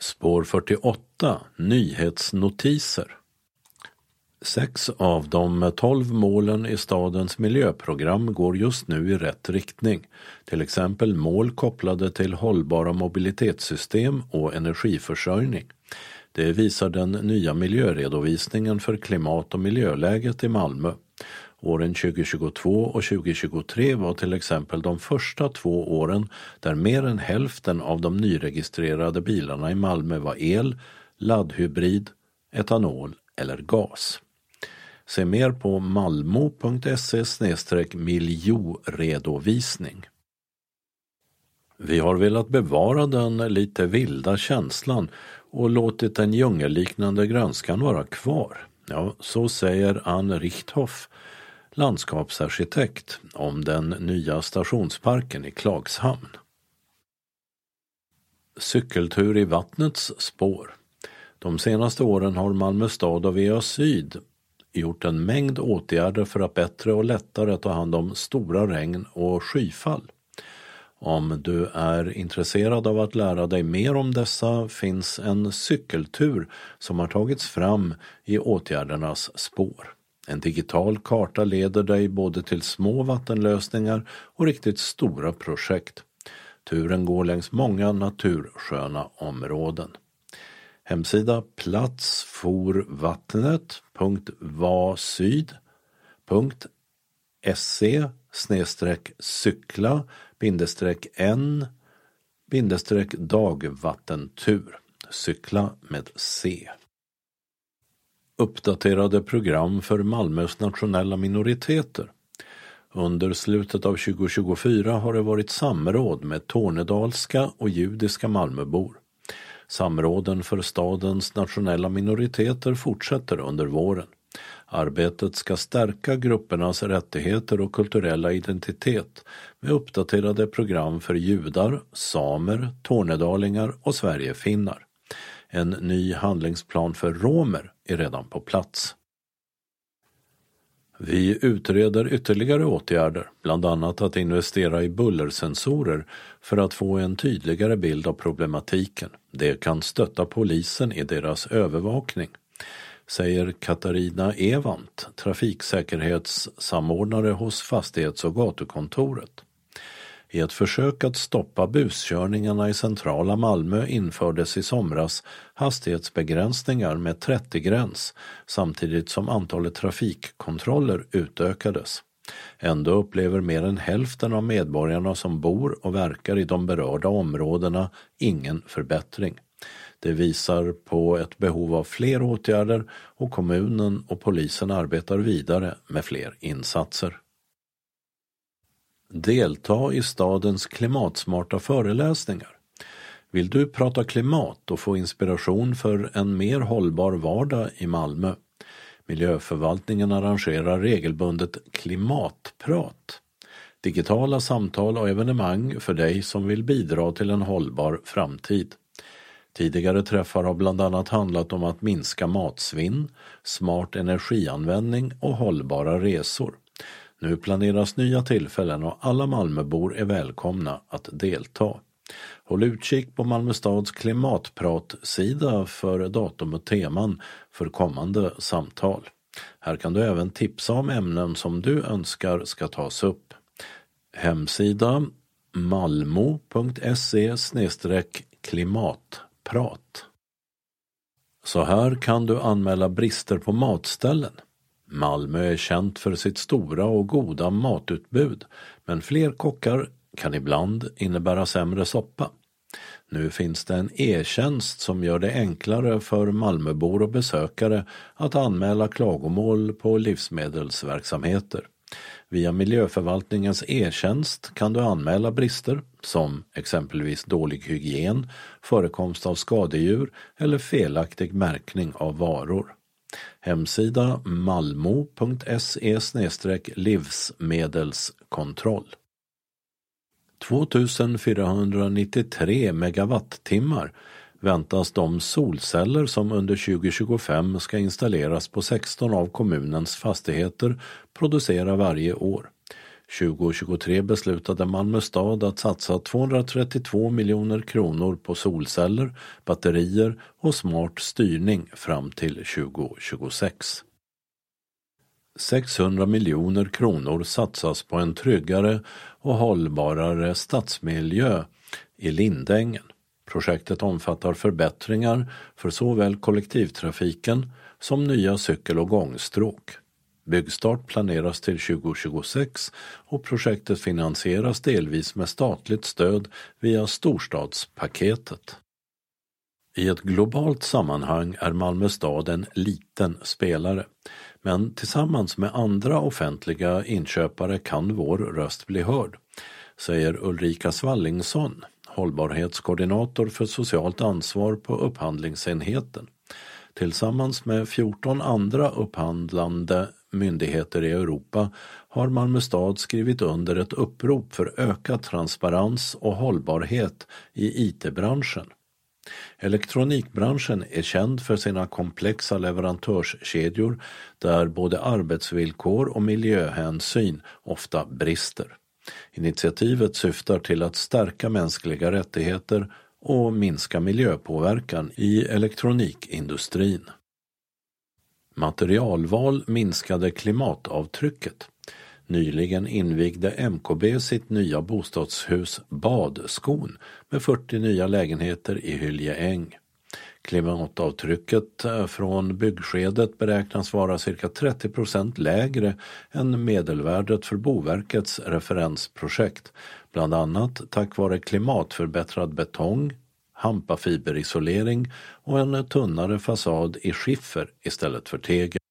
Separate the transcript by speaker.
Speaker 1: Spår 48. Nyhetsnotiser. 6 av de 12 målen i stadens miljöprogram går just nu i rätt riktning. Till exempel mål kopplade till hållbara mobilitetssystem och energiförsörjning. Det visar den nya miljöredovisningen för klimat- och miljöläget i Malmö. Åren 2022 och 2023 var till exempel de första 2 åren där mer än hälften av de nyregistrerade bilarna i Malmö var el, laddhybrid, etanol eller gas. Se mer på malmo.se/miljöredovisning. Vi har velat bevara den lite vilda känslan och låtit den djungelliknande grönskan vara kvar. Ja, så säger Ann Richthoff, landskapsarkitekt, om den nya stationsparken i Klagshamn. Cykeltur i vattnets spår. De senaste åren har Malmö stad och VA Syd gjort en mängd åtgärder för att bättre och lättare ta hand om stora regn och skyfall. Om du är intresserad av att lära dig mer om dessa finns en cykeltur som har tagits fram i åtgärdernas spår. En digital karta leder dig både till små vattenlösningar och riktigt stora projekt. Turen går längs många natursköna områden. Hemsida platsfor-vattnet.va-syd.se/n-dagvattentur. Cykla med C. Uppdaterade program för Malmös nationella minoriteter. Under slutet av 2024 har det varit samråd med tornedalska och judiska Malmöbor. Samråden för stadens nationella minoriteter fortsätter under våren. Arbetet ska stärka gruppernas rättigheter och kulturella identitet med uppdaterade program för judar, samer, tornedalingar och sverigefinnar. En ny handlingsplan för romer är redan på plats. Vi utreder ytterligare åtgärder, bland annat att investera i bullersensorer för att få en tydligare bild av problematiken. Det kan stötta polisen i deras övervakning, säger Katarina Evant, trafiksäkerhetssamordnare hos Fastighets- och gatukontoret. I ett försök att stoppa buskörningarna i centrala Malmö infördes i somras hastighetsbegränsningar med 30-gräns samtidigt som antalet trafikkontroller utökades. Ändå upplever mer än hälften av medborgarna som bor och verkar i de berörda områdena ingen förbättring. Det visar på ett behov av fler åtgärder och kommunen och polisen arbetar vidare med fler insatser. Delta i stadens klimatsmarta föreläsningar. Vill du prata klimat och få inspiration för en mer hållbar vardag i Malmö? Miljöförvaltningen arrangerar regelbundet klimatprat. Digitala samtal och evenemang för dig som vill bidra till en hållbar framtid. Tidigare träffar har bland annat handlat om att minska matsvinn, smart energianvändning och hållbara resor. Nu planeras nya tillfällen och alla Malmöbor är välkomna att delta. Håll utkik på Malmö stads klimatpratsida för datum och teman för kommande samtal. Här kan du även tipsa om ämnen som du önskar ska tas upp. Hemsida malmo.se/klimatprat. Så här kan du anmäla brister på matställen. Malmö är känt för sitt stora och goda matutbud, men fler kockar kan ibland innebära sämre soppa. Nu finns det en e-tjänst som gör det enklare för Malmöbor och besökare att anmäla klagomål på livsmedelsverksamheter. Via miljöförvaltningens e-tjänst kan du anmäla brister som exempelvis dålig hygien, förekomst av skadedjur eller felaktig märkning av varor. Hemsida malmo.se/livsmedelskontroll. 2493 megawattimmar väntas de solceller som under 2025 ska installeras på 16 av kommunens fastigheter producera varje år. 2023 beslutade Malmö stad att satsa 232 miljoner kronor på solceller, batterier och smart styrning fram till 2026. 600 miljoner kronor satsas på en tryggare och hållbarare stadsmiljö i Lindängen. Projektet omfattar förbättringar för såväl kollektivtrafiken som nya cykel- och gångstråk. Byggstart planeras till 2026 och projektet finansieras delvis med statligt stöd via storstadspaketet. I ett globalt sammanhang är Malmö stad en liten spelare, men tillsammans med andra offentliga inköpare kan vår röst bli hörd, säger Ulrika Svallingsson, hållbarhetskoordinator för socialt ansvar på upphandlingsenheten. Tillsammans med 14 andra upphandlande myndigheter i Europa har Malmö stad skrivit under ett upprop för ökad transparens och hållbarhet i IT-branschen. Elektronikbranschen är känd för sina komplexa leverantörskedjor där både arbetsvillkor och miljöhänsyn ofta brister. Initiativet syftar till att stärka mänskliga rättigheter och minska miljöpåverkan i elektronikindustrin. Materialval minskade klimatavtrycket. Nyligen invigde MKB sitt nya bostadshus Badskon med 40 nya lägenheter i Hyljeäng. Klimatavtrycket från byggskedet beräknas vara cirka 30% lägre än medelvärdet för Boverkets referensprojekt, bland annat tack vare klimatförbättrad betong, hampafiberisolering och en tunnare fasad i skiffer istället för tegel.